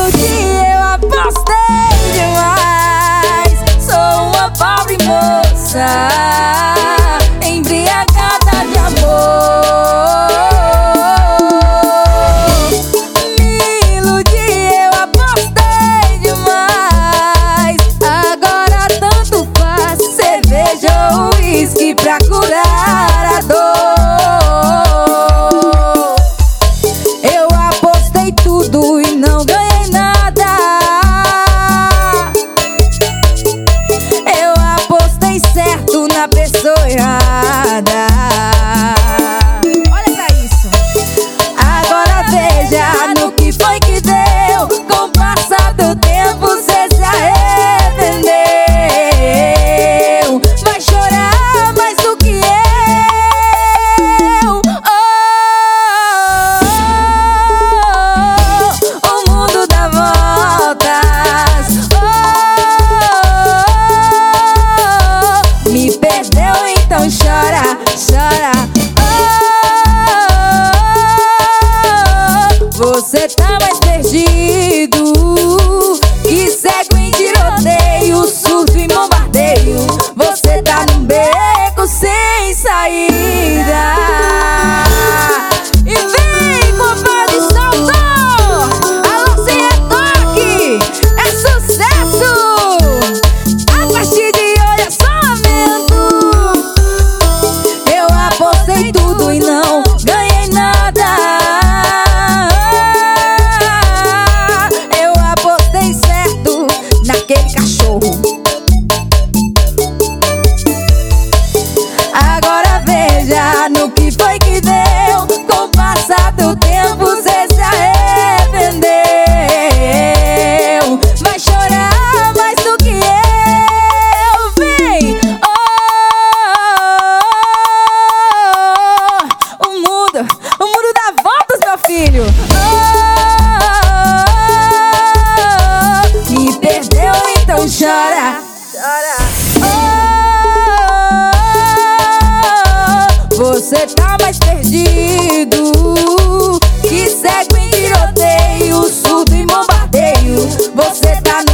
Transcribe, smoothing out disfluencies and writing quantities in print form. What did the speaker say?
iludi, eu apostei demais. Sou uma pobre moça embriagada de amor. Me iludi, eu apostei demais. Agora tanto faz cerveja ou uísque pra curar a dor. Eu apostei tudo e não ganhei nada. Eu apostei certo na pessoa errada. Olha pra isso. Agora veja no que foi que deu. Com o passar do tempo cê se arrependeu. Vai chorar mais do que eu. O mundo dá voltas. Me perdeu, então chora, chora. Você tá mais perdido que cego em tiroteio, surto e bombardeio. Você tá num beco sem saída. E vem, compadre Salto! Alô, sem retoque! É sucesso! A partir de hoje é só lamento. Eu apostei tudo e não ganhei nada. Eu apostei certo naquele cachorro. Agora veja no que foi que deu. Com o passar do tempo cê se arrependeu. Vai chorar mais do que eu. Vem! O mundo dá voltas, meu filho. Me perdeu, então chora, chora. Você tá mais perdido que cego em tiroteio, surdo e bombardeio. Você tá no